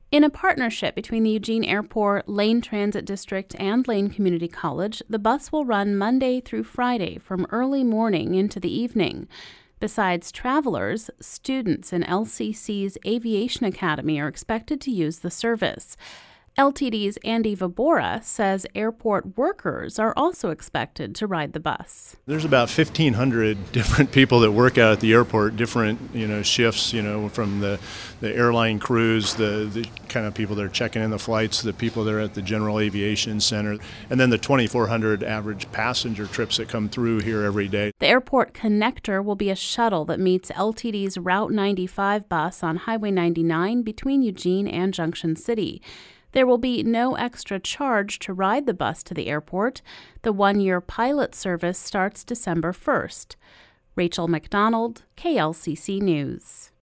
In a partnership between the Eugene Airport, Lane Transit District, and Lane Community College, the bus will run Monday through Friday from early morning into the evening. Besides travelers, students in LCC's Aviation Academy are expected to use the service. LTD's Andy Vabora says airport workers are also expected to ride the bus. There's about 1,500 different people that work out at the airport, different shifts, from the airline crews, the kind of people that are checking in the flights, the people that are at the General Aviation Center, and then the 2,400 average passenger trips that come through here every day. The airport connector will be a shuttle that meets LTD's Route 95 bus on Highway 99 between Eugene and Junction City. There will be no extra charge to ride the bus to the airport. The one-year pilot service starts December 1st. Rachel McDonald, KLCC News.